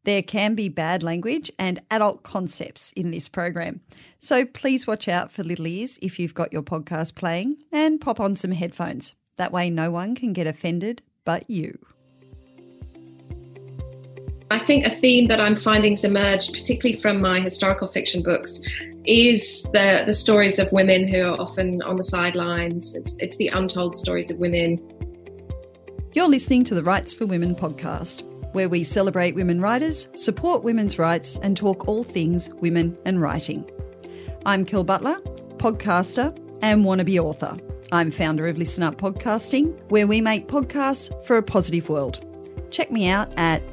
There can be bad language and adult concepts in this program. So please watch out for little ears if you've got your podcast playing and pop on some headphones. That way no one can get offended but you. I think a theme that I'm finding has emerged, particularly from my historical fiction books, is the stories of women who are often on the sidelines. It's the untold stories of women. You're listening to the Rights for Women podcast, where we celebrate women writers, support women's rights and talk all things women and writing. I'm Kel Butler, podcaster and wannabe author. I'm founder of Listen Up Podcasting, where we make podcasts for a positive world. Check me out at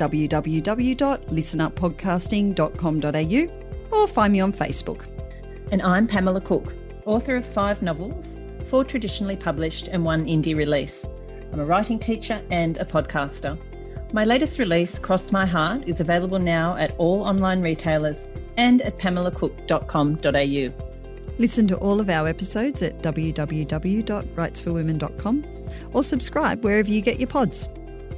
www.listenuppodcasting.com.au or find me on Facebook. And I'm Pamela Cook, author of 5 novels, 4 traditionally published and 1 indie release. I'm a writing teacher and a podcaster. My latest release, Cross My Heart, is available now at all online retailers and at pamelacook.com.au. Listen to all of our episodes at www.rightsforwomen.com or subscribe wherever you get your pods.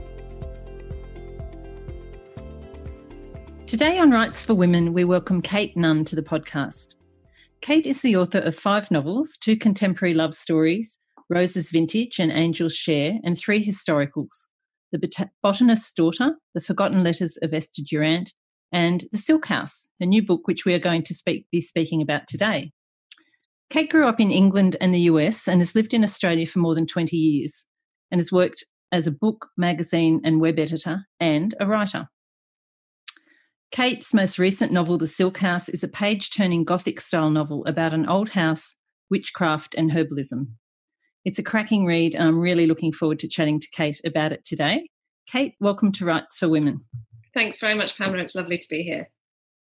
Today on Rights for Women, we welcome Kate Nunn to the podcast. Kate is the author of 5 novels, 2 contemporary love stories, Rose's Vintage and Angel's Share, and 3 historicals, The Botanist's Daughter, The Forgotten Letters of Esther Durant, and The Silk House, a new book which we are going to be speaking about today. Kate grew up in England and the US and has lived in Australia for more than 20 years and has worked as a book, magazine and web editor and a writer. Kate's most recent novel, The Silk House, is a page-turning Gothic-style novel about an old house, witchcraft and herbalism. It's a cracking read and I'm really looking forward to chatting to Kate about it today. Kate, welcome to Rights for Women. Thanks very much, Pamela. It's lovely to be here.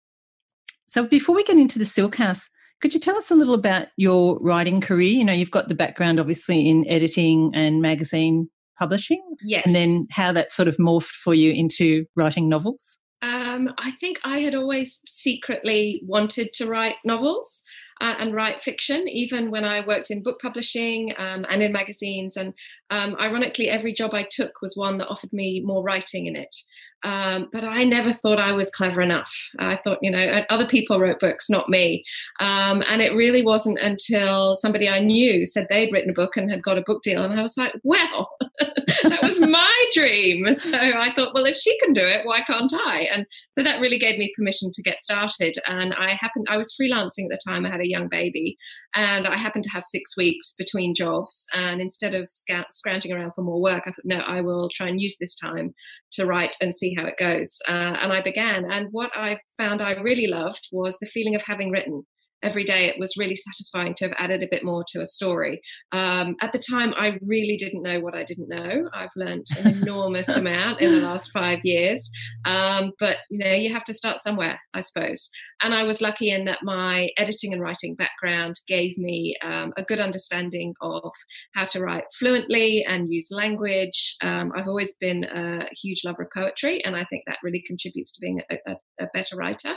So before we get into The Silk House, could you tell us a little about your writing career? You know, you've got the background obviously in editing and magazine publishing. Yes. And then how that sort of morphed for you into writing novels. I think I had always secretly wanted to write novels and write fiction, even when I worked in book publishing and in magazines. And ironically, every job I took was one that offered me more writing in it. But I never thought I was clever enough. I thought, other people wrote books, not me. And it really wasn't until somebody I knew said they'd written a book and had got a book deal. And I was like, well, that was my dream. So I thought, well, if she can do it, why can't I? And so that really gave me permission to get started. And I was freelancing at the time. I had a young baby and I happened to have 6 weeks between jobs. And instead of scrounging around for more work, I thought, no, I will try and use this time to write and see how it goes. And I began. And what I found I really loved was the feeling of having written. Every day it was really satisfying to have added a bit more to a story. At the time, I really didn't know what I didn't know. I've learned an enormous amount in the last 5 years. But, you have to start somewhere, I suppose. And I was lucky in that my editing and writing background gave me a good understanding of how to write fluently and use language. I've always been a huge lover of poetry, and I think that really contributes to being a better writer.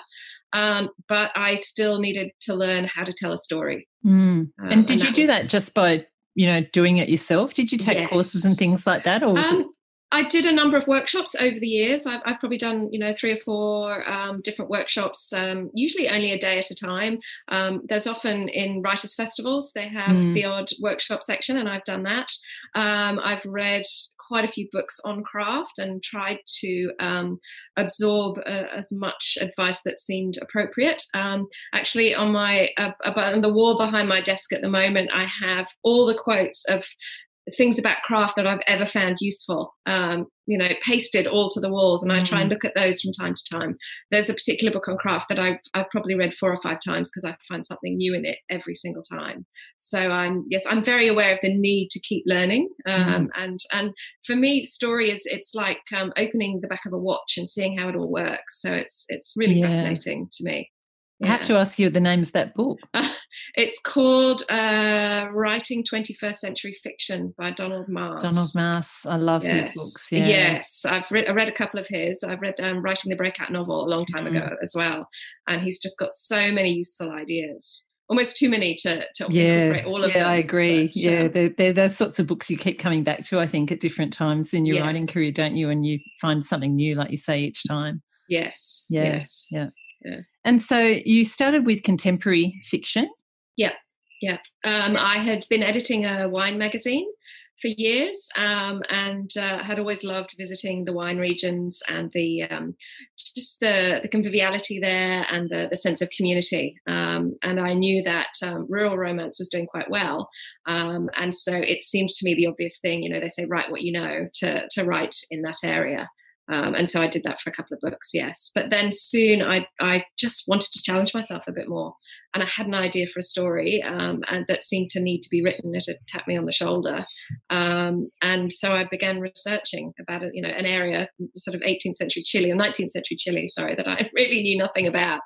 But I still needed to learn how to tell a story. And did you do that just by, doing it yourself? Did you take courses and things like that? Or was it? I did a number of workshops over the years. I've probably done, 3 or 4 different workshops, usually only a day at a time. There's often in writers' festivals, they have the odd workshop section, and I've done that. I've read quite a few books on craft and tried to absorb as much advice that seemed appropriate. Actually, on on the wall behind my desk at the moment, I have all the quotes of things about craft that I've ever found useful, pasted all to the walls, and I try and look at those from time to time. There's a particular book on craft that I've probably read 4 or 5 times because I find something new in it every single time. So I'm very aware of the need to keep learning. And for me, story it's like opening the back of a watch and seeing how it all works. So it's really fascinating to me. I have to ask you the name of that book. It's called Writing 21st Century Fiction by Donald Mars. Donald Mars. I love his books. Yeah. Yes, I read a couple of his. I've read Writing the Breakout Novel a long time ago as well. And he's just got so many useful ideas. Almost too many to incorporate all of them. Yeah, I agree. But, they're those sorts of books you keep coming back to, I think, at different times in your writing career, don't you? And you find something new, like you say, each time. Yes. Yeah. Yes. Yeah. Yeah. And so you started with contemporary fiction. Yeah. Yeah. I had been editing a wine magazine for years, and had always loved visiting the wine regions and the just the conviviality there and the sense of community. And I knew that rural romance was doing quite well, and so it seemed to me the obvious thing. You know, they say write what you know, to write in that area. And so I did that for a couple of books, yes. But then soon I just wanted to challenge myself a bit more. And I had an idea for a story, and that seemed to need to be written. It had tapped me on the shoulder. And so I began researching about it, an area, sort of 18th century Chile, or 19th century Chile, sorry, that I really knew nothing about,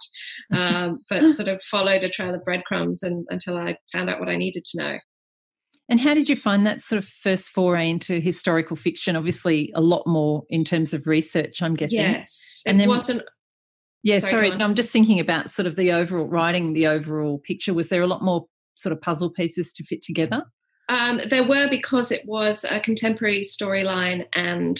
but sort of followed a trail of breadcrumbs until I found out what I needed to know. And how did you find that sort of first foray into historical fiction? Obviously, a lot more in terms of research, I'm guessing. Yes. And it then, wasn't. Yeah, sorry. I'm just thinking about sort of the overall picture. Was there a lot more sort of puzzle pieces to fit together? There were, because it was a contemporary storyline and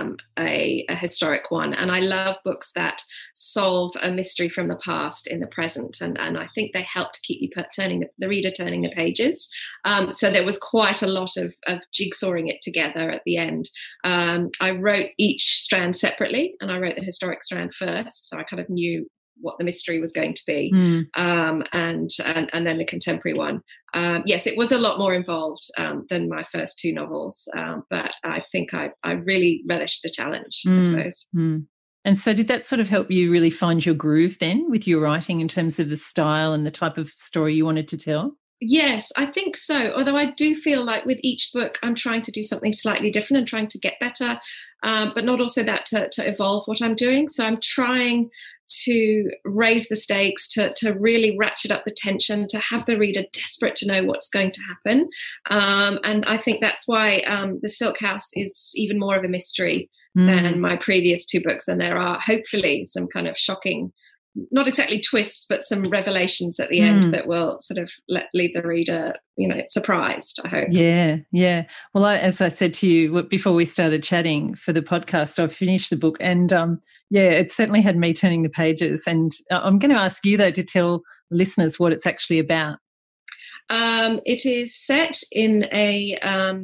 a historic one. And I love books that solve a mystery from the past in the present. And I think they help to keep you the reader turning the pages. So there was quite a lot of jigsawing it together at the end. I wrote each strand separately, and I wrote the historic strand first. So I kind of knew what the mystery was going to be, and then the contemporary one. Yes, it was a lot more involved than my first two novels, but I think I really relished the challenge, I suppose. And so did that sort of help you really find your groove then with your writing in terms of the style and the type of story you wanted to tell? Yes, I think so. Although I do feel like with each book, I'm trying to do something slightly different and trying to get better, but not also that to evolve what I'm doing. So I'm trying to raise the stakes, to really ratchet up the tension, to have the reader desperate to know what's going to happen. And I think that's why The Silk House is even more of a mystery than my previous two books. And there are hopefully some kind of shocking, not exactly twists, but some revelations at the end that will sort of leave the reader, surprised, I hope. Yeah. Well, as I said to you before we started chatting for the podcast, I've finished the book, and it certainly had me turning the pages. And I'm going to ask you, though, to tell listeners what it's actually about. It is set in a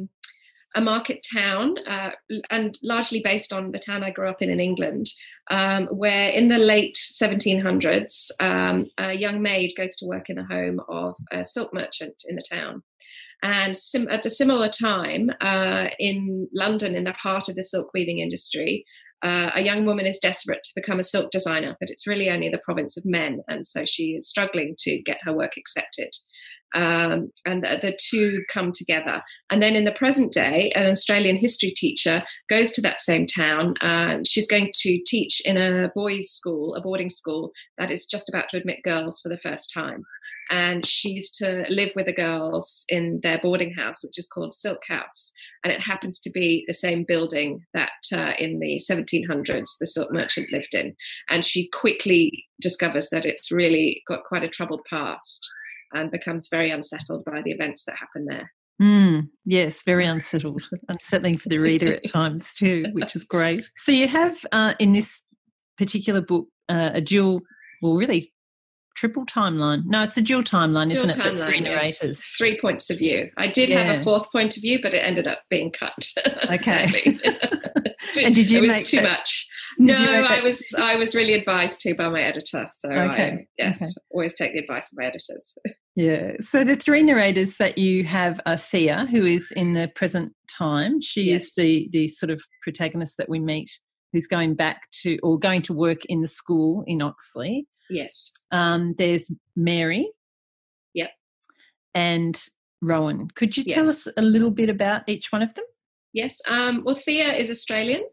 market town, and largely based on the town I grew up in England, where in the late 1700s, a young maid goes to work in the home of a silk merchant in the town. And at a similar time, in London, in the heart of the silk weaving industry, a young woman is desperate to become a silk designer, but it's really only the province of men. And so she is struggling to get her work accepted. And the two come together. And then in the present day, an Australian history teacher goes to that same town. She's going to teach in a boys' school, a boarding school that is just about to admit girls for the first time. And she's to live with the girls in their boarding house, which is called Silk House. And it happens to be the same building that in the 1700s the silk merchant lived in. And she quickly discovers that it's really got quite a troubled past, and becomes very unsettled by the events that happen there. Yes, very unsettled. Unsettling for the reader at times too, which is great. So you have in this particular book a dual, well, really triple timeline. No, it's a dual timeline, isn't it? That's three narrators. Yes. 3 points of view. I did have a fourth point of view, but it ended up being cut. Okay. And did you make too much? No, I was really advised to by my editor. So always take the advice of my editors. Yeah. So the three narrators that you have are Thea, who is in the present time. She is the sort of protagonist that we meet, who's going to work in the school in Oxley. Yes. There's Mary. Yep. And Rowan. Could you tell us a little bit about each one of them? Yes. Well, Thea is Australian,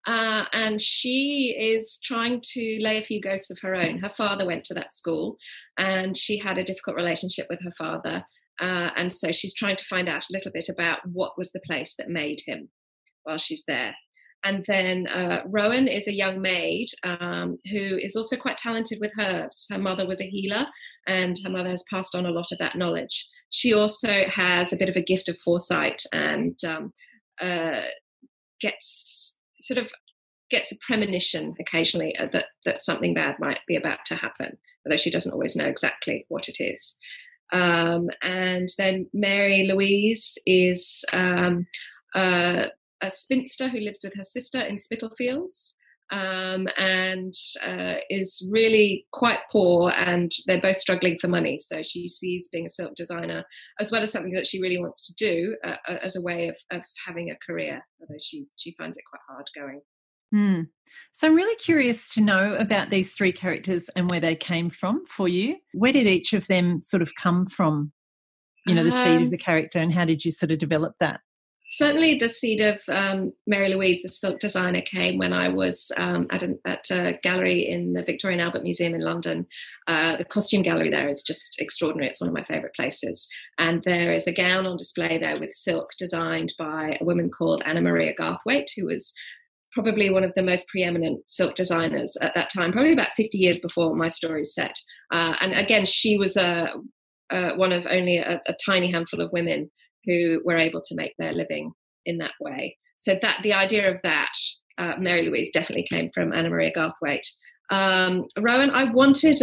and she is trying to lay a few ghosts of her own. Her father went to that school, and she had a difficult relationship with her father, and so she's trying to find out a little bit about what was the place that made him while she's there. And then Rowan is a young maid who is also quite talented with herbs. Her mother was a healer, and her mother has passed on a lot of that knowledge. She also has a bit of a gift of foresight, and gets sort of gets a premonition occasionally that something bad might be about to happen, although she doesn't always know exactly what it is. And then Mary Louise is a spinster who lives with her sister in Spitalfields, and is really quite poor, and they're both struggling for money. So she sees being a silk designer as well as something that she really wants to do as a way of having a career, although she finds it quite hard going. So I'm really curious to know about these three characters and where they came from for you. Where did each of them sort of come from, the seed of the character, and how did you sort of develop that? Certainly the seed of Mary Louise, the silk designer, came when I was at a gallery in the Victoria and Albert Museum in London. The costume gallery there is just extraordinary. It's one of my favourite places. And there is a gown on display there with silk designed by a woman called Anna Maria Garthwaite, who was probably one of the most preeminent silk designers at that time, probably about 50 years before my story is set. And again, she was one of only a tiny handful of women who were able to make their living in that way. So that the idea of that, Mary Louise, definitely came from Anna Maria Garthwaite. Rowan, I wanted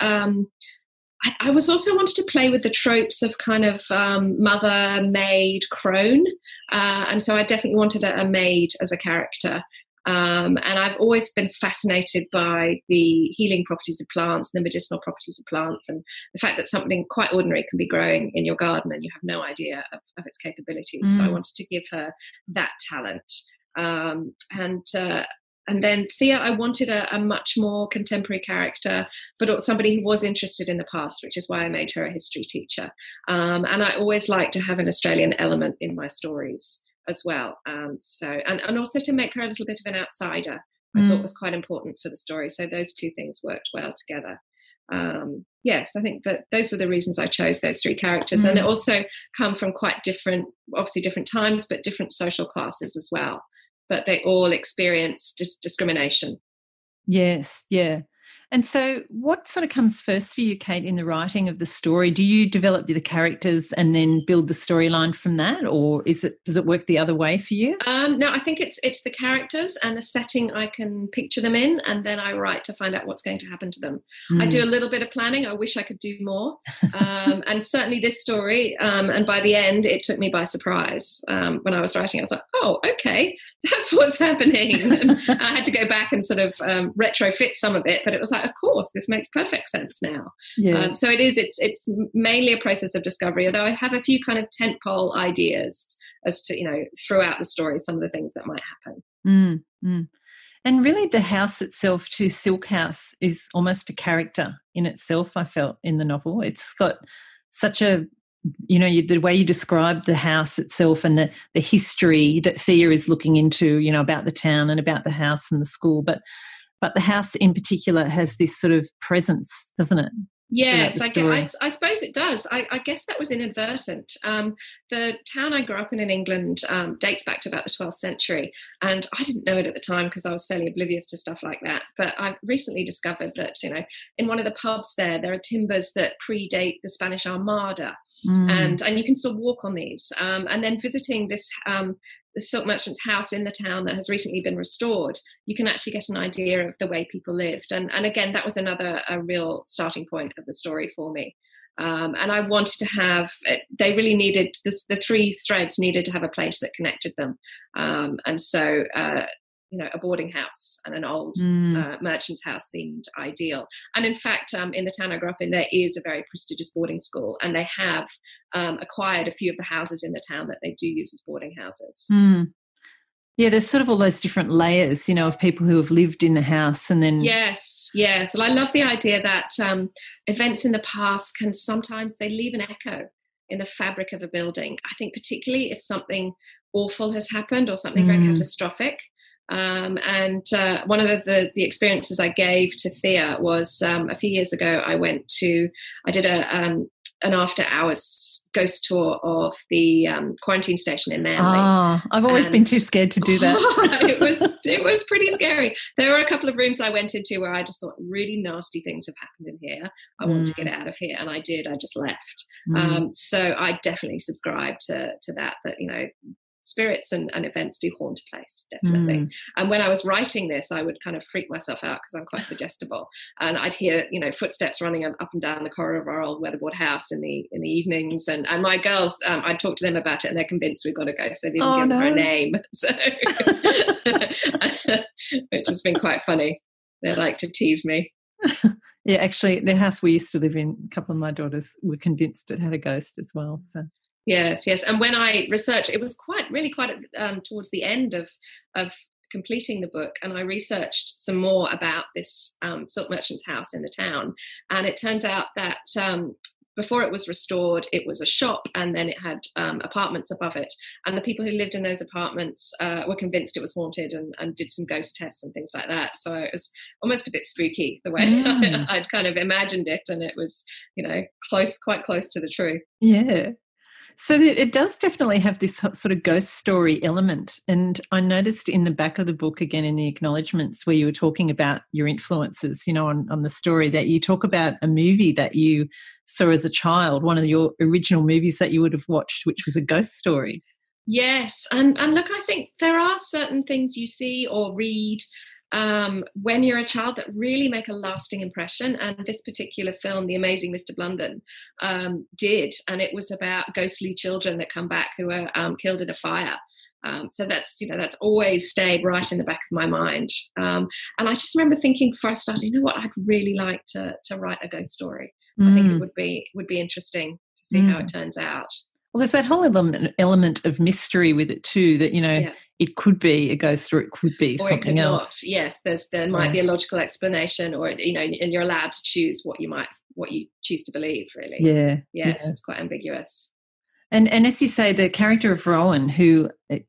I was also wanted to play with the tropes of kind of mother, maid, crone. And so I definitely wanted a maid as a character. And I've always been fascinated by the healing properties of plants, the medicinal properties of plants, and the fact that something quite ordinary can be growing in your garden and you have no idea of its capabilities. So I wanted to give her that talent. And then Thea, I wanted a much more contemporary character, but somebody who was interested in the past, which is why I made her a history teacher. And I always like to have an Australian element in my stories as well. And also to make her a little bit of an outsider, I thought was quite important for the story. So those two things worked well together. Yes, I think that those were the reasons I chose those three characters. And they also come from quite different times, but different social classes as well. But they all experience discrimination. Yes, yeah. And so what sort of comes first for you, Kate, in the writing of the story? Do you develop the characters and then build the storyline from that, or does it work the other way for you? No, I think it's the characters and the setting I can picture them in, and then I write to find out what's going to happen to them. I do a little bit of planning. I wish I could do more. And certainly this story, and by the end, it took me by surprise. When I was writing, I was like, oh, okay, that's what's happening. And I had to go back and sort of retrofit some of it, but it was like, of course, this makes perfect sense now. Yeah. So it's mainly a process of discovery, although I have a few kind of tentpole ideas as to, throughout the story, some of the things that might happen. And really the house itself, too, Silk House, is almost a character in itself, I felt, in the novel. It's got such a, the way you describe the house itself and the history that Thea is looking into, about the town and about the house and the school. But the house in particular has this sort of presence, doesn't it? Yes, I suppose it does. I guess that was inadvertent. The town I grew up in England dates back to about the 12th century, and I didn't know it at the time because I was fairly oblivious to stuff like that. But I've recently discovered that, in one of the pubs there are timbers that predate the Spanish Armada, and you can still walk on these. And then visiting this the silk merchant's house in the town that has recently been restored, you can actually get an idea of the way people lived. And again, that was a real starting point of the story for me. And I wanted to have, they really needed, the three threads needed to have a place that connected them. And so, a boarding house and an old merchant's house seemed ideal. And in fact, in the town I grew up in, there is a very prestigious boarding school, and they have acquired a few of the houses in the town that they do use as boarding houses. Yeah, there's sort of all those different layers, of people who have lived in the house and then... Yes. Well, I love the idea that events in the past can sometimes, they leave an echo in the fabric of a building. I think particularly if something awful has happened or something very catastrophic. And one of the experiences I gave to Thea was a few years ago. I did an after-hours ghost tour of the quarantine station in Manly. Oh, I've always been too scared to do that. It was pretty scary. There were a couple of rooms I went into where I just thought really nasty things have happened in here. I want to get out of here, and I did. I just left. So I definitely subscribe to that. spirits and events do haunt a place, definitely. And when I was writing this, I would kind of freak myself out because I'm quite suggestible, and I'd hear, you know, footsteps running up and down the corridor of our old weatherboard house in the evenings, and my girls, I'd talk to them about it, and they're convinced we've got to go, so they've even given her a name, so which has been quite funny. They like to tease me. Yeah, actually, the house we used to live in, a couple of my daughters were convinced it had a ghost as well. So yes. And when I researched, it was quite towards the end of completing the book, and I researched some more about this silk merchant's house in the town, and it turns out that before it was restored, it was a shop, and then it had apartments above it. And the people who lived in those apartments were convinced it was haunted and did some ghost tests and things like that. So it was almost a bit spooky the way I'd kind of imagined it, and it was, you know, quite close to the truth. Yeah. So it does definitely have this sort of ghost story element. And I noticed in the back of the book, again, in the acknowledgements where you were talking about your influences, you know, on the story, that you talk about a movie that you saw as a child, one of your original movies that you would have watched, which was a ghost story. Yes. And look, I think there are certain things you see or read when you're a child that really make a lasting impression, and this particular film, The Amazing Mr. Blunden, did, and it was about ghostly children that come back who are killed in a fire. So that's, you know, that's always stayed right in the back of my mind. And I just remember thinking before I started, you know what, I'd really like to write a ghost story. I think it would be interesting to see how it turns out. Well, there's that whole element of mystery with it too, that, you know, it could be a ghost or it could be or something else. Not. Yes, there might be a logical explanation, or, you know, and you're allowed to choose what you choose to believe, really. Yeah. Yes, it's quite ambiguous. And as you say, the character of Rowan, who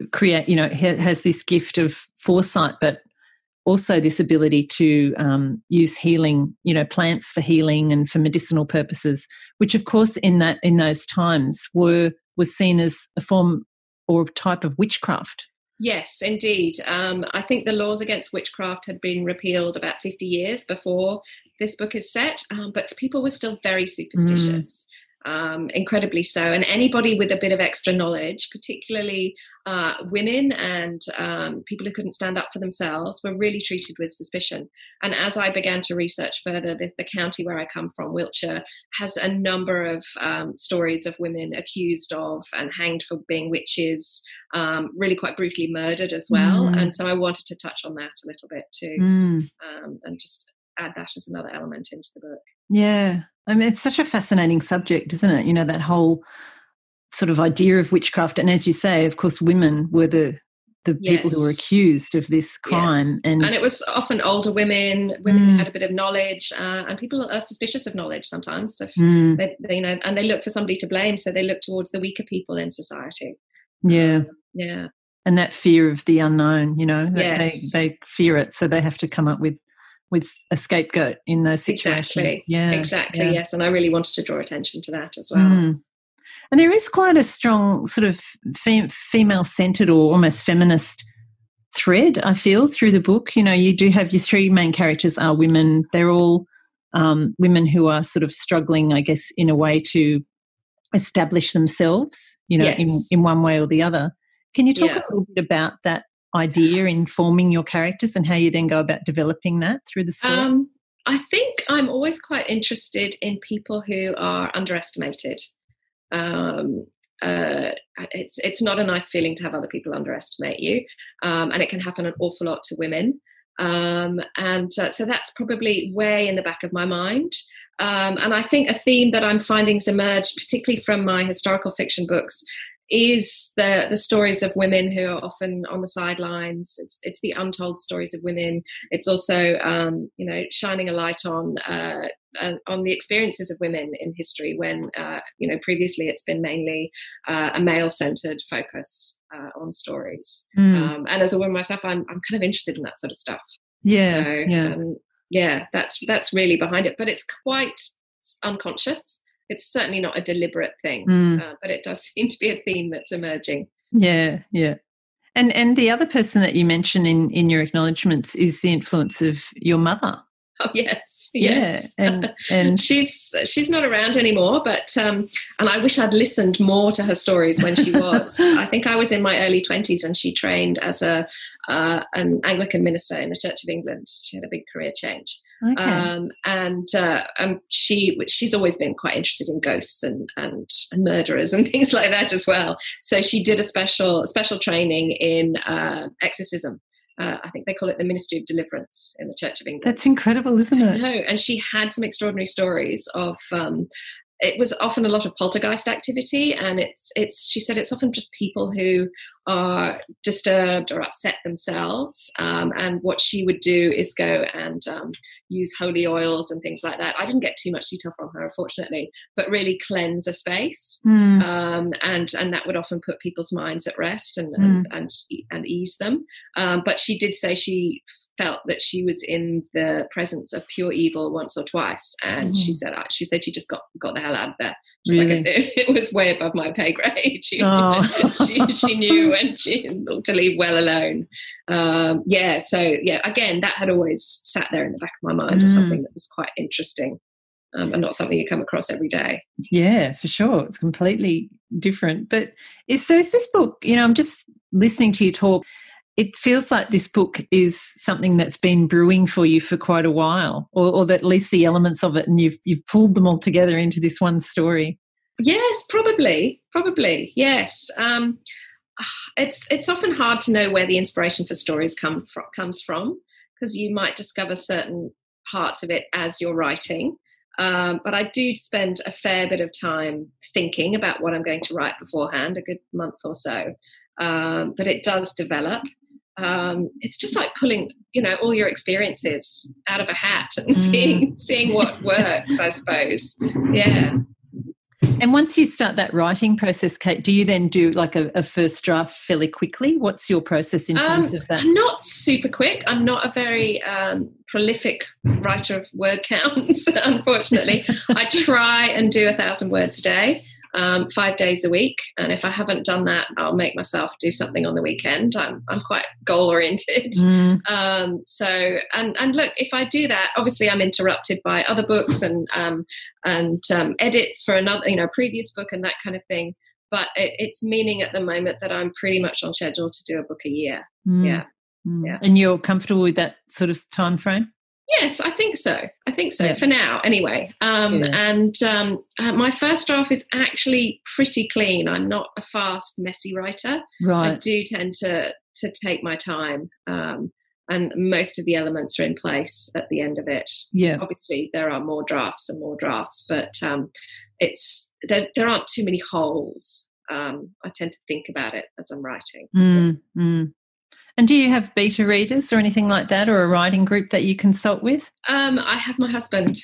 has this gift of foresight, but also this ability to use healing, you know, plants for healing and for medicinal purposes, which of course in those times was seen as a form or type of witchcraft. Yes, indeed. I think the laws against witchcraft had been repealed about 50 years before this book is set, but people were still very superstitious. Incredibly so. And anybody with a bit of extra knowledge, particularly women and people who couldn't stand up for themselves, were really treated with suspicion. And as I began to research further, the county where I come from, Wiltshire, has a number of stories of women accused of and hanged for being witches, really quite brutally murdered as well. And so I wanted to touch on that a little bit too, and just add that as another element into the book. Yeah. I mean, it's such a fascinating subject, isn't it? You know, that whole sort of idea of witchcraft. And as you say, of course, women were the people who were accused of this crime. Yeah. And it was often older women who had a bit of knowledge, and people are suspicious of knowledge sometimes. So they, you know, and they look for somebody to blame, so they look towards the weaker people in society. Yeah. Yeah. And that fear of the unknown, you know, they fear it, so they have to come up with a scapegoat in those situations. Exactly. Yes. And I really wanted to draw attention to that as well. And there is quite a strong sort of female-centred or almost feminist thread, I feel, through the book. You know, you do have your three main characters are women. They're all women who are sort of struggling, I guess, in a way to establish themselves, you know, in one way or the other. Can you talk a little bit about that idea in forming your characters and how you then go about developing that through the story? I think I'm always quite interested in people who are underestimated. It's not a nice feeling to have other people underestimate you, and it can happen an awful lot to women. So that's probably way in the back of my mind. And I think a theme that I'm finding has emerged, particularly from my historical fiction books, is the stories of women who are often on the sidelines. It's the untold stories of women. It's also shining a light on the experiences of women in history when previously it's been mainly a male-centered focus on stories. And as a woman myself, I'm kind of interested in that sort of stuff. That's really behind it, but it's quite unconscious. It's certainly not a deliberate thing, but it does seem to be a theme that's emerging. Yeah. And the other person that you mention in your acknowledgements is the influence of your mother. Oh yes, Yeah, and she's not around anymore, but and I wish I'd listened more to her stories when she was. I think I was in my early 20s, and she trained as an Anglican minister in the Church of England. She had a big career change, she's always been quite interested in ghosts and murderers and things like that as well. So she did a special training in exorcism. I think they call it the Ministry of Deliverance in the Church of England. That's incredible, isn't it? No, and she had some extraordinary stories of. It was often a lot of poltergeist activity, and she said it's often just people who are disturbed or upset themselves. And what she would do is go and use holy oils and things like that. I didn't get too much detail from her, unfortunately, but really cleanse a space. And that would often put people's minds at rest and ease them. But she did say she felt that she was in the presence of pure evil once or twice, and she said she just got the hell out of there. Really? Like, it was way above my pay grade. She knew when to leave well alone. Again, that had always sat there in the back of my mind as something that was quite interesting, and not something you come across every day. Yeah, for sure. It's completely different. But is this book, I'm just listening to you talk, it feels like this book is something that's been brewing for you for quite a while, or that at least the elements of it, and you've pulled them all together into this one story. Yes, probably, yes. It's often hard to know where the inspiration for stories comes from, because you might discover certain parts of it as you're writing. But I do spend a fair bit of time thinking about what I'm going to write beforehand, a good month or so. But it does develop. It's just like pulling, all your experiences out of a hat and seeing what works, I suppose. Yeah. And once you start that writing process, Kate, do you then do like a first draft fairly quickly? What's your process in terms of that? I'm not super quick. I'm not a very prolific writer of word counts, unfortunately. I try and do 1,000 words a day. 5 days a week, and if I haven't done that, I'll make myself do something on the weekend. I'm quite goal oriented. So look, if I do that, obviously I'm interrupted by other books and edits for another, previous book and that kind of thing. But it's meaning at the moment that I'm pretty much on schedule to do a book a year. Yeah. And you're comfortable with that sort of time frame? Yes, I think so. For now, anyway. And my first draft is actually pretty clean. I'm not a fast, messy writer. Right. I do tend to take my time, and most of the elements are in place at the end of it. Yeah. Obviously, there are more drafts, but there aren't too many holes. I tend to think about it as I'm writing. And do you have beta readers or anything like that, or a writing group that you consult with? I have my husband.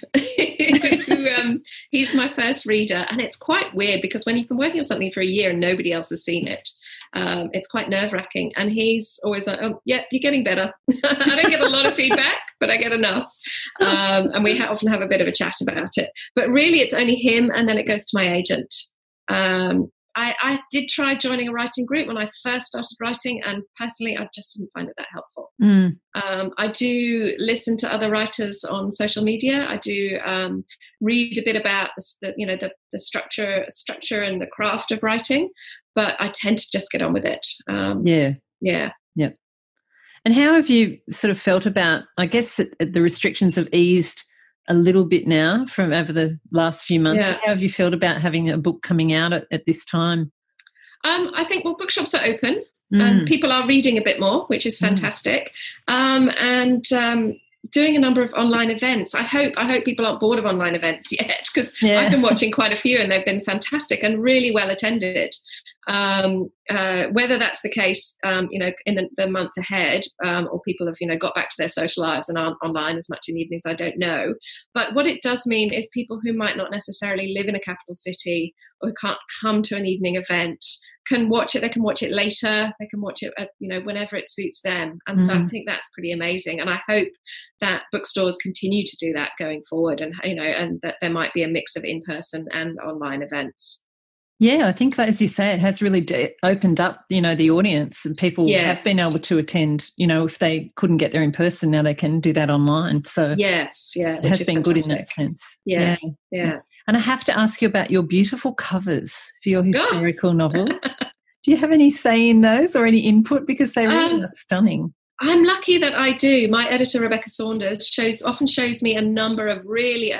He's my first reader, and it's quite weird because when you've been working on something for a year and nobody else has seen it, it's quite nerve-wracking. And he's always like, "Oh, yeah, you're getting better." I don't get a lot of feedback, but I get enough. And we often have a bit of a chat about it. But really, it's only him, and then it goes to my agent. I did try joining a writing group when I first started writing, and personally I just didn't find it that helpful. I do listen to other writers on social media. I do read a bit about the structure and the craft of writing, but I tend to just get on with it. Yeah. And how have you sort of felt about, I guess the restrictions have eased a little bit now from over the last few months. Yeah. How have you felt about having a book coming out at this time? I think, bookshops are open and people are reading a bit more, which is fantastic. And doing a number of online events. I hope people aren't bored of online events yet, because I've been watching quite a few and they've been fantastic and really well attended. Whether that's the case, in the month ahead, or people have, got back to their social lives and aren't online as much in the evenings, I don't know. But what it does mean is people who might not necessarily live in a capital city or who can't come to an evening event can watch it. They can watch it later. They can watch it, whenever it suits them. And so I think that's pretty amazing. And I hope that bookstores continue to do that going forward, and and that there might be a mix of in-person and online events. Yeah, I think, as you say, it has really opened up, the audience, and people have been able to attend, if they couldn't get there in person, now they can do that online. So yes, yeah, it has been good in that sense. Yeah. And I have to ask you about your beautiful covers for your historical novels. Do you have any say in those or any input? Because they really are stunning. I'm lucky that I do. My editor, Rebecca Saunders, often shows me a number of really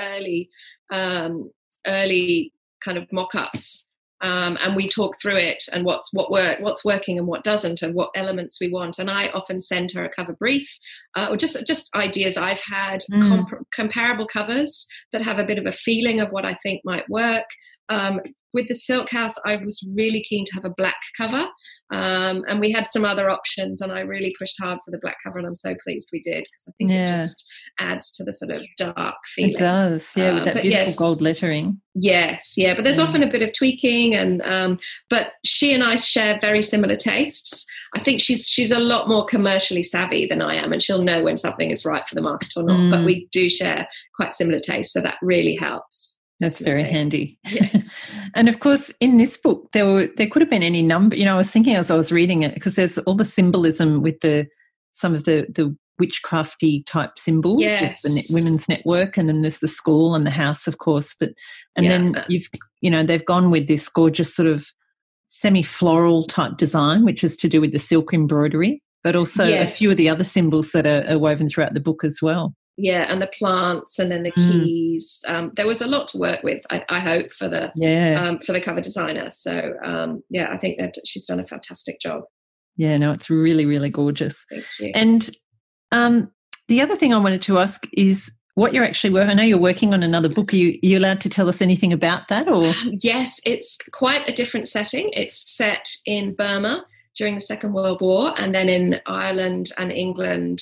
early kind of mock-ups. And we talk through it and what's working and what doesn't, and what elements we want. And I often send her a cover brief, or just ideas I've had, comparable covers that have a bit of a feeling of what I think might work. With the Silk House, I was really keen to have a black cover, and we had some other options, and I really pushed hard for the black cover, and I'm so pleased we did, because I think it just adds to the sort of dark feeling. It does, with that beautiful gold lettering. Yes, but there's often a bit of tweaking, and but she and I share very similar tastes. I think she's a lot more commercially savvy than I am, and she'll know when something is right for the market or not. But we do share quite similar tastes, so that really helps. That's very handy. Yes. And of course, in this book, there could have been any number. I was thinking as I was reading it, because there's all the symbolism with some of the witchcrafty type symbols. Yes. The Women's Network, and then there's the school and the house, of course. Then they've gone with this gorgeous sort of semi-floral type design, which is to do with the silk embroidery, but also a few of the other symbols that are woven throughout the book as well. Yeah, and the plants, and then the keys. There was a lot to work with, I hope, for the cover designer. So, I think that she's done a fantastic job. Yeah, no, it's really, really gorgeous. Thank you. And the other thing I wanted to ask is what you're actually working. I know you're working on another book. Are you allowed to tell us anything about that? Or yes, it's quite a different setting. It's set in Burma during the Second World War, and then in Ireland and England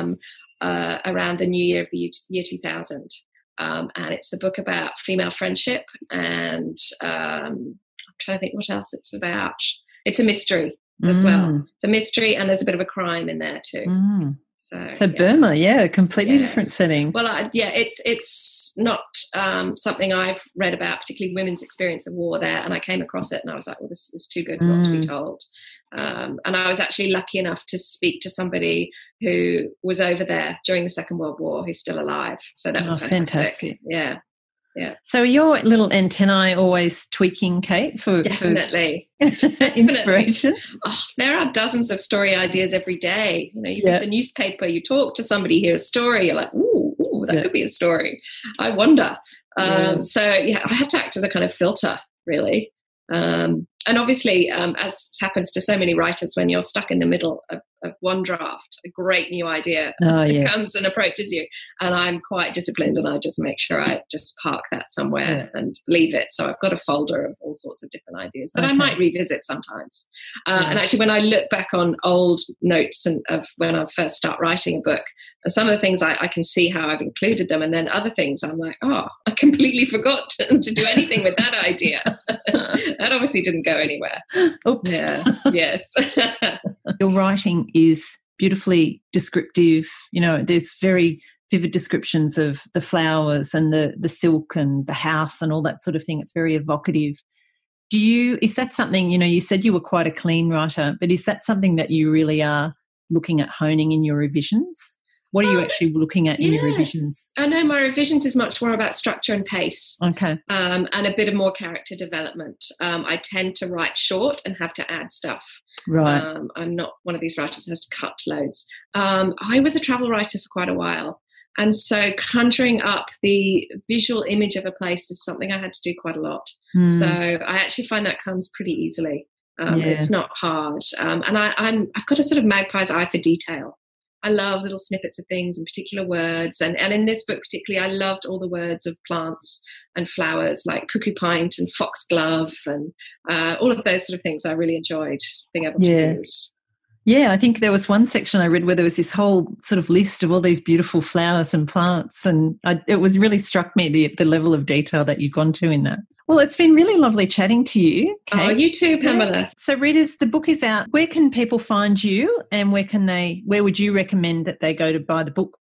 around the new year of the year 2000. And it's a book about female friendship, and I'm trying to think what else it's about. It's a mystery as well. It's a mystery, and there's a bit of a crime in there too. So Burma, a completely different setting. Well, it's not something I've read about, particularly women's experience of war there, and I came across it and I was like, well, this is too good not to be told. And I was actually lucky enough to speak to somebody who was over there during the Second World War, who's still alive. So that was fantastic. Yeah. So your little antennae always tweaking, Kate, for definitely inspiration? Oh, there are dozens of story ideas every day. You read the newspaper, you talk to somebody, hear a story, you're like, ooh, that could be a story. I wonder. So I have to act as a kind of filter, really. And obviously, as happens to so many writers, when you're stuck in the middle of one draft, a great new idea comes and approaches you. And I'm quite disciplined, and I just make sure I just park that somewhere and leave it. So I've got a folder of all sorts of different ideas that I might revisit sometimes. And actually, when I look back on old notes of when I first start writing a book, and some of the things I can see how I've included them, and then other things I'm like, I completely forgot to do anything with that idea. That obviously didn't go anywhere. Oops. Yeah. Yes. Your writing is beautifully descriptive. There's very vivid descriptions of the flowers and the silk and the house and all that sort of thing. It's very evocative. Is that something, you said you were quite a clean writer, but is that something that you really are looking at honing in your revisions? What are you actually looking at in your revisions? I know my revisions is much more about structure and pace. Okay. And a bit of more character development. I tend to write short and have to add stuff. Right. I'm not one of these writers who has to cut loads. I was a travel writer for quite a while. And so conjuring up the visual image of a place is something I had to do quite a lot. So I actually find that comes pretty easily. It's not hard. And I've got a sort of magpie's eye for detail. I love little snippets of things and particular words. And in this book particularly, I loved all the words of plants and flowers like cuckoo pint and foxglove and all of those sort of things I really enjoyed being able to use. Yeah, I think there was one section I read where there was this whole sort of list of all these beautiful flowers and plants, and it was really struck me the level of detail that you've gone to in that. Well, it's been really lovely chatting to you, Kate. Oh, you too, Pamela. So, readers, the book is out. Where can people find you, and where would you recommend that they go to buy the book?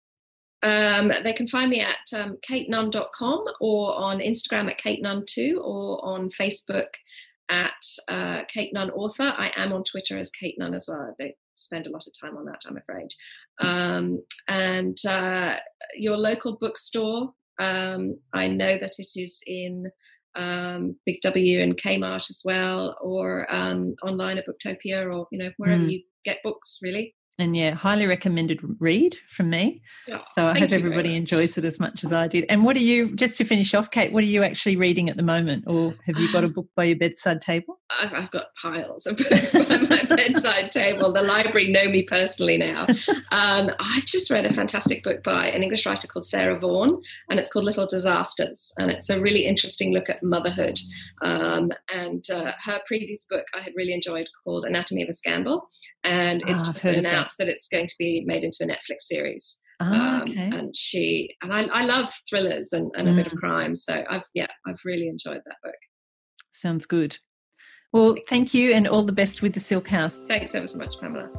They can find me at katenunn.com or on Instagram at katenunn2 or on Facebook at Kate Nunn Author. I am on Twitter as Kate Nunn as well. I don't spend a lot of time on that, I'm afraid. And your local bookstore, I know that it is in Big W and Kmart as well, or online at Booktopia, or wherever you get books, really. And yeah, highly recommended read from me. Oh, so I hope everybody enjoys it as much as I did. And what are you, just to finish off, Kate, what are you actually reading at the moment? Or have you got a book by your bedside table? I've got piles of books by my bedside table. The library know me personally now. I've just read a fantastic book by an English writer called Sarah Vaughan, and it's called Little Disasters. And it's a really interesting look at motherhood. And her previous book I had really enjoyed, called Anatomy of a Scandal. And it's just been announced that it's going to be made into a Netflix series. Okay. And I love thrillers and a bit of crime. So I've really enjoyed that book. Sounds good. Well, thank you, and all the best with the Silk House. Thanks ever so much, Pamela.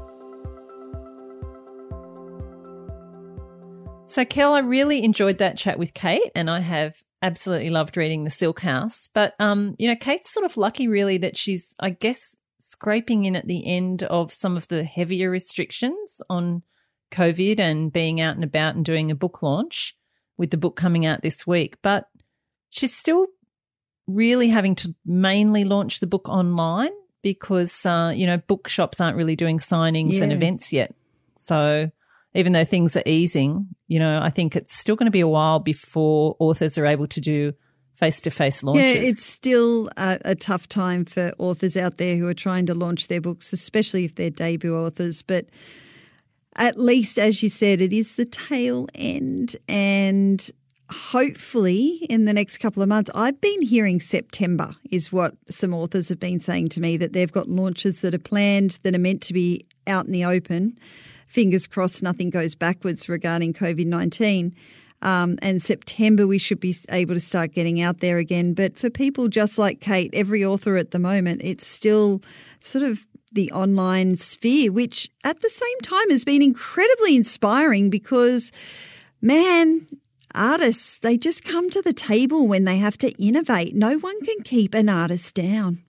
So, Kel, I really enjoyed that chat with Kate, and I have absolutely loved reading the Silk House. But, Kate's sort of lucky, really, that she's, I guess, scraping in at the end of some of the heavier restrictions on COVID and being out and about and doing a book launch, with the book coming out this week. But she's still really having to mainly launch the book online because, bookshops aren't really doing signings and events yet. So even though things are easing, I think it's still going to be a while before authors are able to do face-to-face launches. Yeah, it's still a tough time for authors out there who are trying to launch their books, especially if they're debut authors. But at least, as you said, it is the tail end, and hopefully in the next couple of months, I've been hearing September is what some authors have been saying to me, that they've got launches that are planned that are meant to be out in the open. Fingers crossed nothing goes backwards regarding COVID-19. And September we should be able to start getting out there again. But for people just like Kate, every author at the moment, it's still sort of the online sphere, which at the same time has been incredibly inspiring because, man, artists, they just come to the table when they have to innovate. No one can keep an artist down.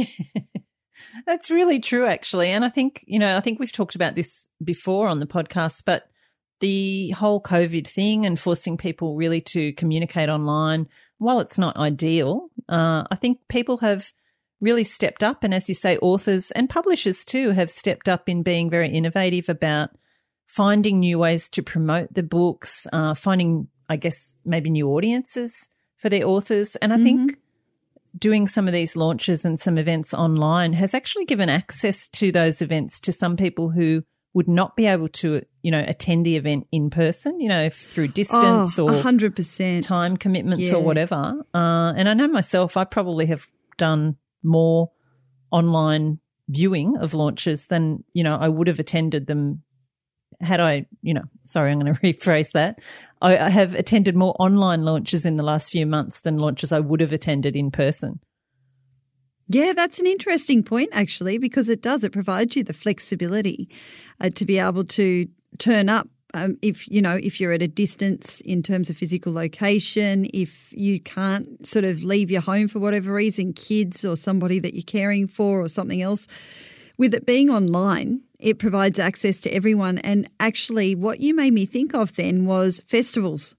That's really true, actually. And I think we've talked about this before on the podcast, but the whole COVID thing and forcing people really to communicate online, while it's not ideal, I think people have really stepped up. And as you say, authors and publishers too have stepped up in being very innovative about finding new ways to promote the books, finding, I guess, maybe new audiences for their authors. And I think doing some of these launches and some events online has actually given access to those events to some people who would not be able to, attend the event in person, through distance or 100% time commitments or whatever. And I know myself, I probably have done more online viewing of launches than, I would have attended them had I, sorry, I'm going to rephrase that. I have attended more online launches in the last few months than launches I would have attended in person. Yeah, that's an interesting point, actually, because it provides you the flexibility to be able to turn up if you're at a distance in terms of physical location, if you can't sort of leave your home for whatever reason, kids or somebody that you're caring for or something else. With it being online, it provides access to everyone. And actually what you made me think of then was festivals.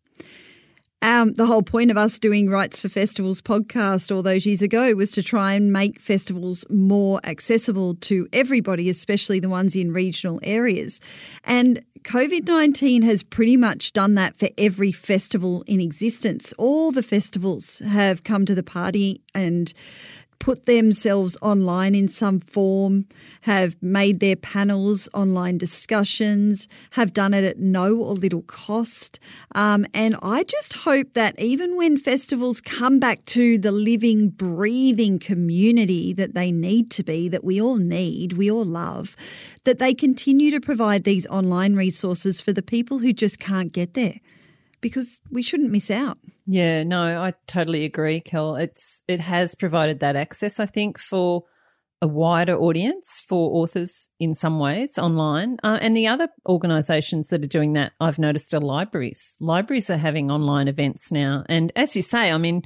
The whole point of us doing Rights for Festivals podcast all those years ago was to try and make festivals more accessible to everybody, especially the ones in regional areas. And COVID-19 has pretty much done that for every festival in existence. All the festivals have come to the party and put themselves online in some form, have made their panels online discussions, have done it at no or little cost. And I just hope that even when festivals come back to the living, breathing community that they need to be, that we all need, we all love, that they continue to provide these online resources for the people who just can't get there, because we shouldn't miss out. Yeah, no, I totally agree, Kel. It has provided that access, I think, for a wider audience for authors in some ways online. And the other organisations that are doing that, I've noticed, are libraries. Libraries are having online events now. And as you say, I mean,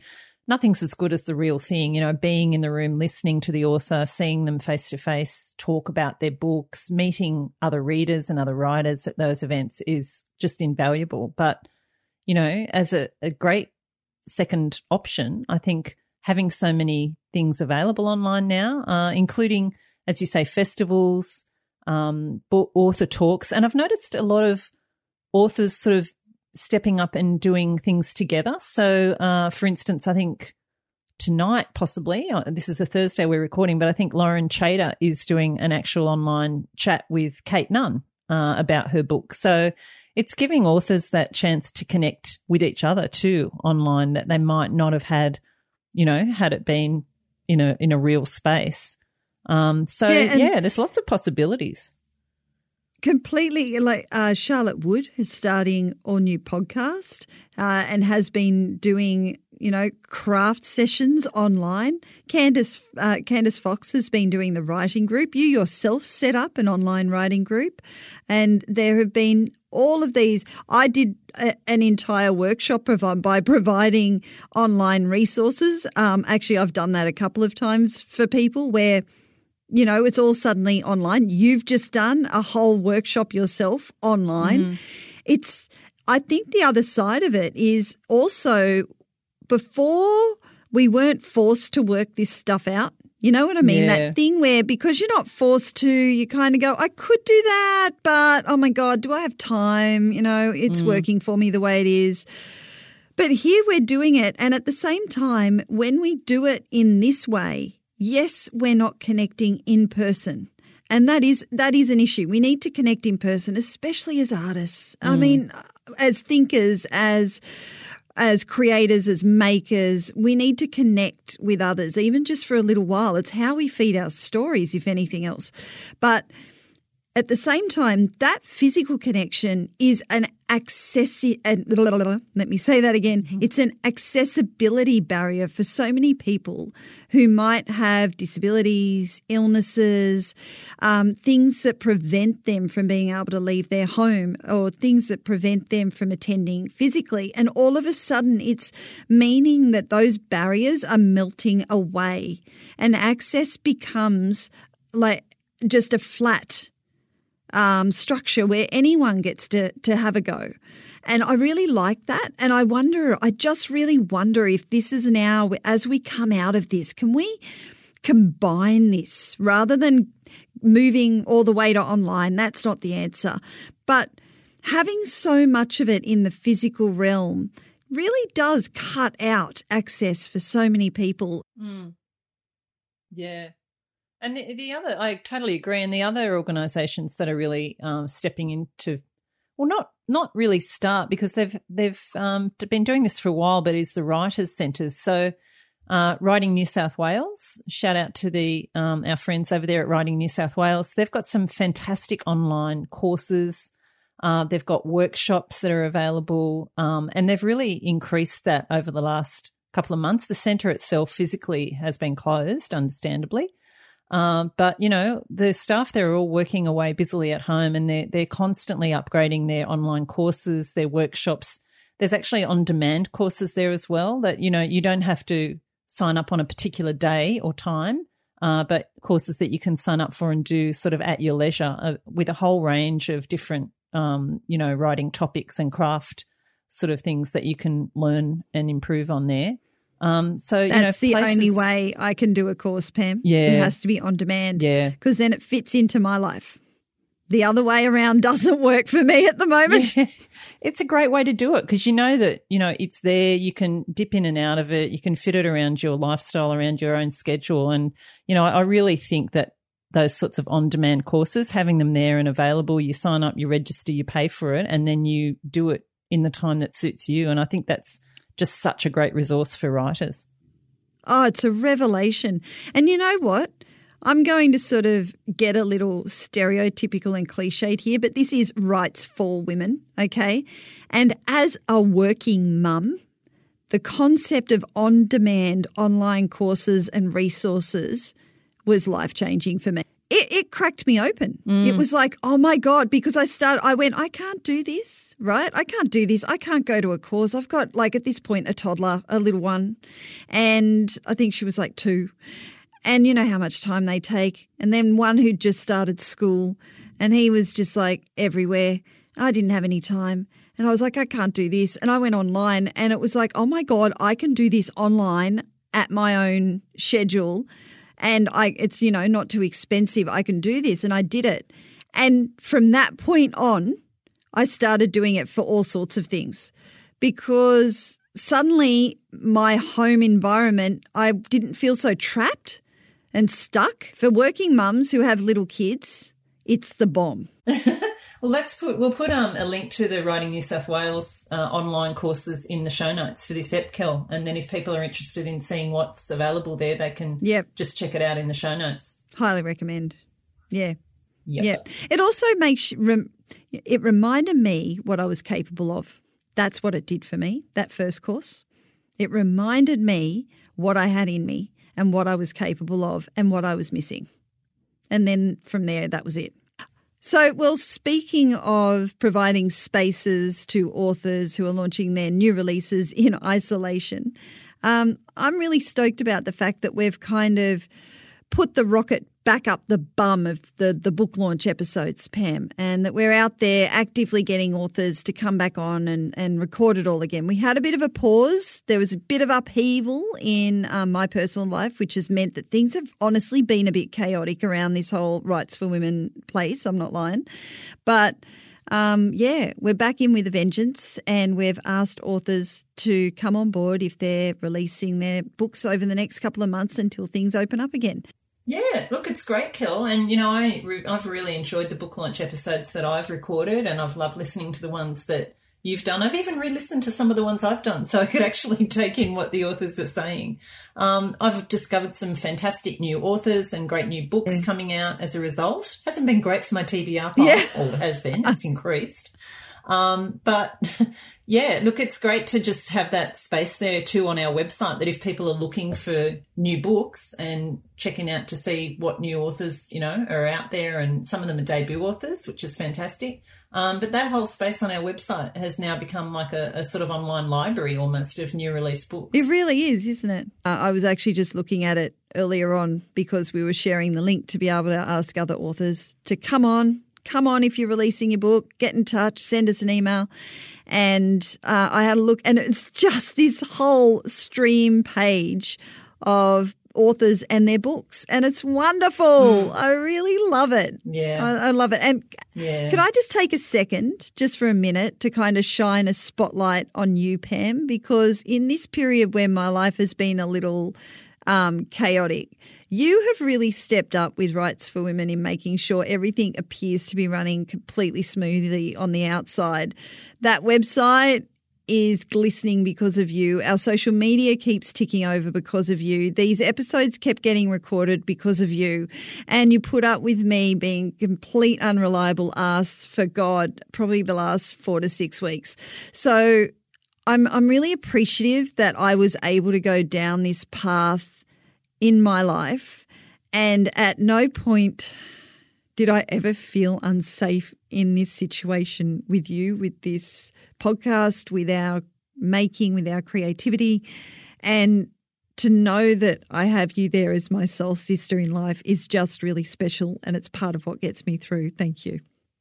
nothing's as good as the real thing, you know, being in the room, listening to the author, seeing them face to face, talk about their books, meeting other readers and other writers at those events is just invaluable. But, you know, as a great second option, I think having so many things available online now, including, as you say, festivals, author talks. And I've noticed a lot of authors sort of stepping up and doing things together. So, for instance, I think tonight possibly, this is a Thursday we're recording, but I think Lauren Chater is doing an actual online chat with Kate Nunn about her book. So it's giving authors that chance to connect with each other too online that they might not have had, you know, had it been in a real space. There's lots of possibilities. Completely. Like Charlotte Wood is starting all new podcast and has been doing, you know, craft sessions online. Candice Fox has been doing the writing group. You yourself set up an online writing group, and there have been all of these. I did an entire workshop by providing online resources. Actually, I've done that a couple of times for people where, you know, it's all suddenly online. You've just done a whole workshop yourself online. I think the other side of it is also before we weren't forced to work this stuff out. You know what I mean? Yeah. That thing where because you're not forced to, you kind of go, I could do that, but oh my God, do I have time? You know, it's working for me the way it is. But here we're doing it. And at the same time, when we do it in this way, yes, we're not connecting in person, and that is an issue. We need to connect in person, especially as artists. I mean, as thinkers, as creators, as makers, we need to connect with others, even just for a little while. It's how we feed our stories, if anything else. But at the same time, that physical connection is an let me say that again. It's an accessibility barrier for so many people who might have disabilities, illnesses, things that prevent them from being able to leave their home or things that prevent them from attending physically. And all of a sudden it's meaning that those barriers are melting away and access becomes like just a flat structure where anyone gets to have a go. And I really like that. And I just really wonder if this is now, as we come out of this, can we combine this rather than moving all the way to online? That's not the answer. But having so much of it in the physical realm really does cut out access for so many people. Yeah. And the other, I totally agree. And the other organisations that are really stepping into, well, not really start because they've been doing this for a while, but is the writers' centres. So, Writing New South Wales. Shout out to our friends over there at Writing New South Wales. They've got some fantastic online courses. They've got workshops that are available, and they've really increased that over the last couple of months. The centre itself physically has been closed, understandably. But, you know, the staff there are all working away busily at home, and they're constantly upgrading their online courses, their workshops. There's actually on-demand courses there as well that, you know, you don't have to sign up on a particular day or time, but courses that you can sign up for and do sort of at your leisure with a whole range of different, you know, writing topics and craft sort of things that you can learn and improve on there. So that's the only way I can do a course, Pam. Yeah. It has to be on demand. Yeah. Because then it fits into my life. The other way around doesn't work for me at the moment. Yeah. It's a great way to do it because you know that, you know, it's there. You can dip in and out of it. You can fit it around your lifestyle, around your own schedule. And, you know, I really think that those sorts of on-demand courses, having them there and available, you sign up, you register, you pay for it, and then you do it in the time that suits you. And I think that's just such a great resource for writers. Oh, it's a revelation. And you know what? I'm going to sort of get a little stereotypical and cliched here, but this is Writes for Women, okay? And as a working mum, the concept of on-demand online courses and resources was life-changing for me. it cracked me open. It was like, oh my God, because I went, I can't do this, right? I can't do this. I can't go to a course. I've got like at this point a toddler, a little one, and I think she was like 2. And you know how much time they take. And then one who'd just started school and he was just like everywhere. I didn't have any time. And I was like, I can't do this. And I went online and it was like, oh my God, I can do this online at my own schedule. And it's, you know, not too expensive. I can do this. And I did it. And from that point on, I started doing it for all sorts of things because suddenly my home environment, I didn't feel so trapped and stuck. For working mums who have little kids, it's the bomb. Well, we'll put a link to the Writing New South Wales online courses in the show notes for this ep, Kel. And then if people are interested in seeing what's available there, they can just check it out in the show notes. Highly recommend. Yeah. Yep. Yeah. It also it reminded me what I was capable of. That's what it did for me, that first course. It reminded me what I had in me and what I was capable of and what I was missing. And then from there, that was it. So, well, speaking of providing spaces to authors who are launching their new releases in isolation, I'm really stoked about the fact that we've kind of put the rocket back up the bum of the book launch episodes, Pam, and that we're out there actively getting authors to come back on and record it all again. We had a bit of a pause. There was a bit of upheaval in my personal life, which has meant that things have honestly been a bit chaotic around this whole Rights for Women place. I'm not lying. But we're back in with a vengeance, and we've asked authors to come on board if they're releasing their books over the next couple of months until things open up again. Yeah, look, it's great, Kel. And, you know, I've really enjoyed the book launch episodes that I've recorded, and I've loved listening to the ones that you've done. I've even re-listened to some of the ones I've done so I could actually take in what the authors are saying. I've discovered some fantastic new authors and great new books coming out as a result. Hasn't been great for my TBR pile, or it has been. It's increased. But yeah, look, it's great to just have that space there too on our website, that if people are looking for new books and checking out to see what new authors, you know, are out there, and some of them are debut authors, which is fantastic. But that whole space on our website has now become like a sort of online library almost of new release books. It really is, isn't it? I was actually just looking at it earlier on because we were sharing the link to be able to ask other authors to come on if you're releasing your book, get in touch, send us an email. And I had a look, and it's just this whole stream page of authors and their books, and it's wonderful. I really love it. Yeah. I love it. And can I just take a second, just for a minute, to kind of shine a spotlight on you, Pam, because in this period where my life has been a little chaotic, you have really stepped up with Rights for Women in making sure everything appears to be running completely smoothly on the outside. That website is glistening because of you. Our social media keeps ticking over because of you. These episodes kept getting recorded because of you. And you put up with me being complete unreliable ass for God, probably the last 4 to 6 weeks. So I'm really appreciative that I was able to go down this path in my life, and at no point did I ever feel unsafe in this situation with you, with this podcast, with our making, with our creativity. And to know that I have you there as my soul sister in life is just really special, and it's part of what gets me through. Thank you.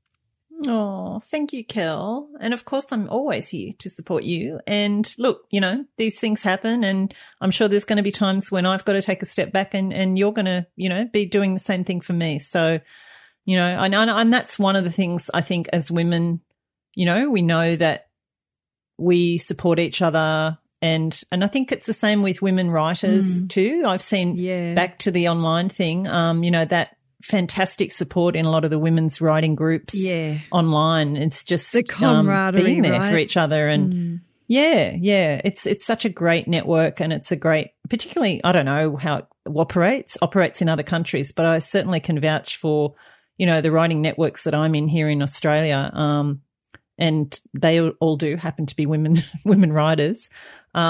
Oh, thank you, Kel. And of course, I'm always here to support you. And look, you know, these things happen, and I'm sure there's going to be times when I've got to take a step back, and you're going to, you know, be doing the same thing for me. So, you know, and that's one of the things I think as women, you know, we know that we support each other. And I think it's the same with women writers too. I've seen back to the online thing, you know, that fantastic support in a lot of the women's writing groups online. It's just the camaraderie, being there right? for each other. And it's such a great network, and it's a great, particularly, I don't know how it operates in other countries, but I certainly can vouch for, you know, the writing networks that I'm in here in Australia. And they all do happen to be women writers.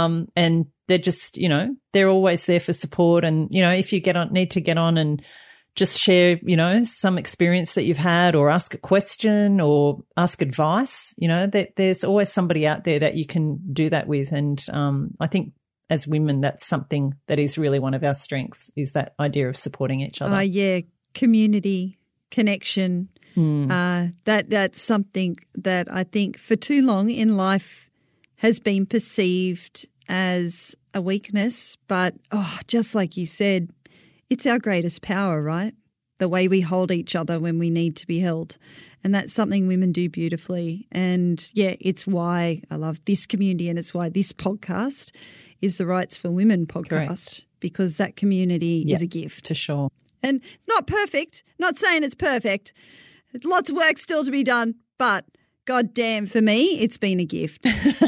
And they're just, you know, they're always there for support. And, you know, if you need to get on and just share, you know, some experience that you've had, or ask a question or ask advice. You know, there's always somebody out there that you can do that with. And I think as women, that's something that is really one of our strengths, is that idea of supporting each other. Yeah, community, connection. That's something that I think for too long in life has been perceived as a weakness. But, just like you said, it's our greatest power, right? The way we hold each other when we need to be held. And that's something women do beautifully. And, yeah, it's why I love this community, and it's why this podcast is the Rights for Women podcast. Correct. Because that community is a gift. For sure. And it's not perfect. Not saying it's perfect. Lots of work still to be done, but God damn, for me, it's been a gift.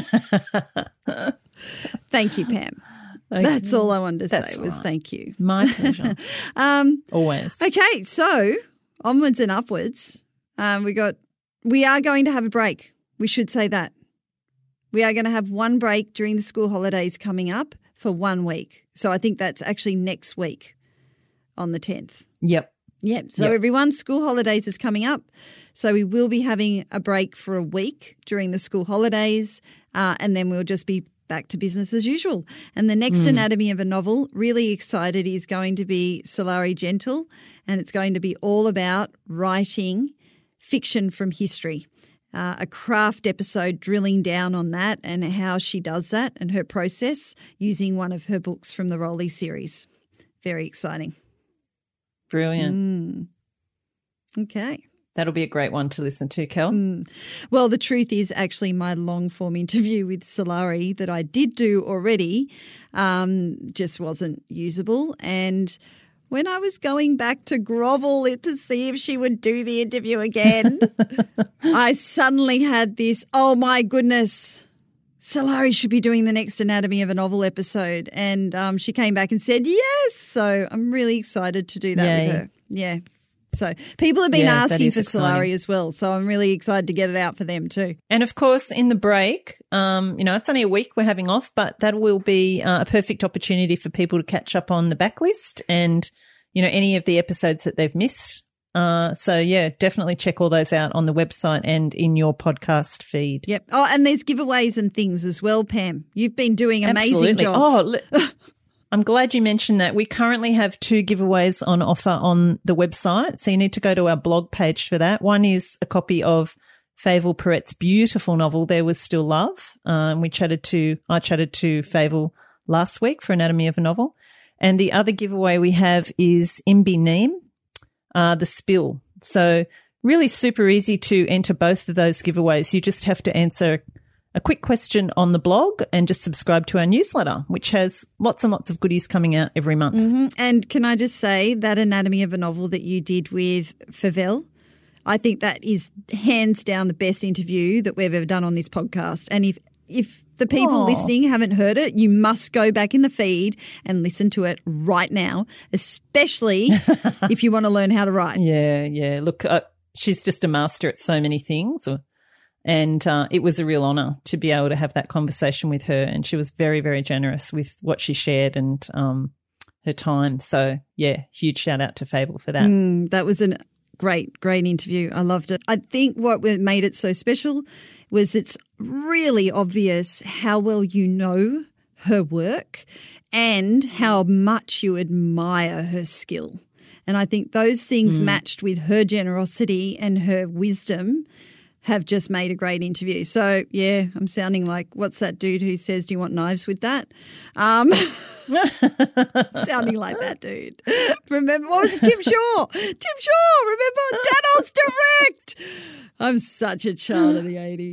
Thank you, Pam. Okay. That's all I wanted to say was thank you. My pleasure. Always. Okay, so onwards and upwards. We are going to have a break. We should say that. We are going to have one break during the school holidays coming up for 1 week. So I think that's actually next week on the 10th. Yep. So everyone's school holidays is coming up. So we will be having a break for a week during the school holidays, and then we'll just be back to business as usual. And the next Anatomy of a Novel, really excited, is going to be Sulari Gentle, and it's going to be all about writing fiction from history. A craft episode drilling down on that and how she does that and her process using one of her books from the Rowley series. Very exciting. Brilliant. Okay. That'll be a great one to listen to, Kel. Well, the truth is actually my long-form interview with Sulari that I did do already just wasn't usable. And when I was going back to grovel it to see if she would do the interview again, I suddenly had this, oh, my goodness, Sulari should be doing the next Anatomy of a Novel episode. And she came back and said yes. So I'm really excited to do that with her. Yeah. So people have been asking for Sulari as well. So I'm really excited to get it out for them too. And, of course, in the break, it's only a week we're having off, but that will be a perfect opportunity for people to catch up on the backlist and, any of the episodes that they've missed. Definitely check all those out on the website and in your podcast feed. Yep. Oh, and there's giveaways and things as well, Pam. You've been doing amazing jobs. I'm glad you mentioned that. We currently have 2 giveaways on offer on the website, so you need to go to our blog page for that. One is a copy of Fayval Perrett's beautiful novel, There Was Still Love. I chatted to Fayval last week for Anatomy of a Novel. And the other giveaway we have is Imbi Neem, The Spill. So really super easy to enter both of those giveaways. You just have to answer a quick question on the blog and just subscribe to our newsletter, which has lots and lots of goodies coming out every month. Mm-hmm. And can I just say that Anatomy of a Novel that you did with Fayval, I think that is hands down the best interview that we've ever done on this podcast. And if the people listening haven't heard it, you must go back in the feed and listen to it right now, especially if you want to learn how to write. Yeah. Look, she's just a master at so many things. And it was a real honour to be able to have that conversation with her, and she was very, very generous with what she shared and her time. So, yeah, huge shout out to Fayval for that. That was a great interview. I loved it. I think what made it so special was it's really obvious how well you know her work and how much you admire her skill. And I think those things matched with her generosity and her wisdom have just made a great interview. So, yeah, I'm sounding like, what's that dude who says, do you want knives with that? Sounding like that dude. Remember, what was it, Tim Shaw? Tim Shaw, remember? Danos Direct. I'm such a child of the 80s.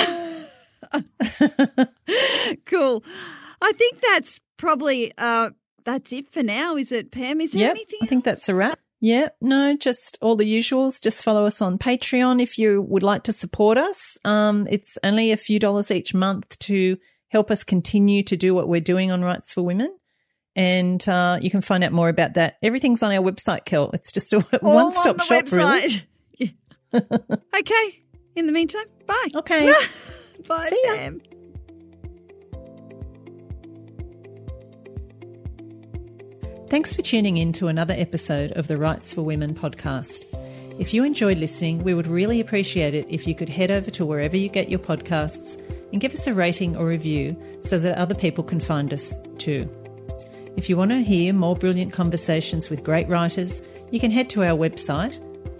Cool. I think that's probably that's it for now, is it, Pam? Is there anything else? I think that's a wrap. Yeah, no, just all the usuals. Just follow us on Patreon if you would like to support us. It's only a few dollars each month to help us continue to do what we're doing on Rights for Women. And you can find out more about that. Everything's on our website, Kel. It's just a one-stop shop, website. Really. Yeah. Okay. In the meantime, bye. Okay. Bye, See ya. Pam. Thanks for tuning in to another episode of the Rights for Women podcast. If you enjoyed listening, we would really appreciate it if you could head over to wherever you get your podcasts and give us a rating or review so that other people can find us too. If you want to hear more brilliant conversations with great writers, you can head to our website,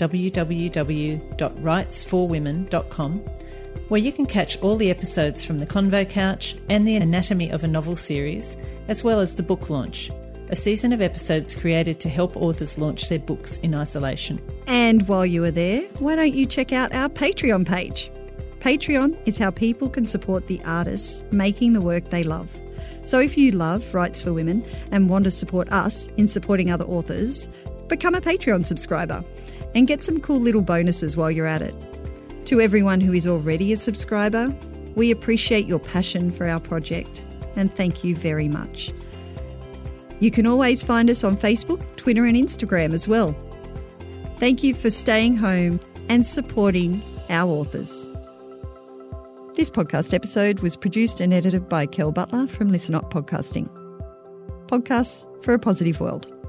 www.rightsforwomen.com, where you can catch all the episodes from the Convo Couch and the Anatomy of a Novel series, as well as the book launch, a season of episodes created to help authors launch their books in isolation. And while you are there, why don't you check out our Patreon page? Patreon is how people can support the artists making the work they love. So if you love Rights for Women and want to support us in supporting other authors, become a Patreon subscriber and get some cool little bonuses while you're at it. To everyone who is already a subscriber, we appreciate your passion for our project and thank you very much. You can always find us on Facebook, Twitter and Instagram as well. Thank you for staying home and supporting our authors. This podcast episode was produced and edited by Kel Butler from Listen Up Podcasting. Podcasts for a positive world.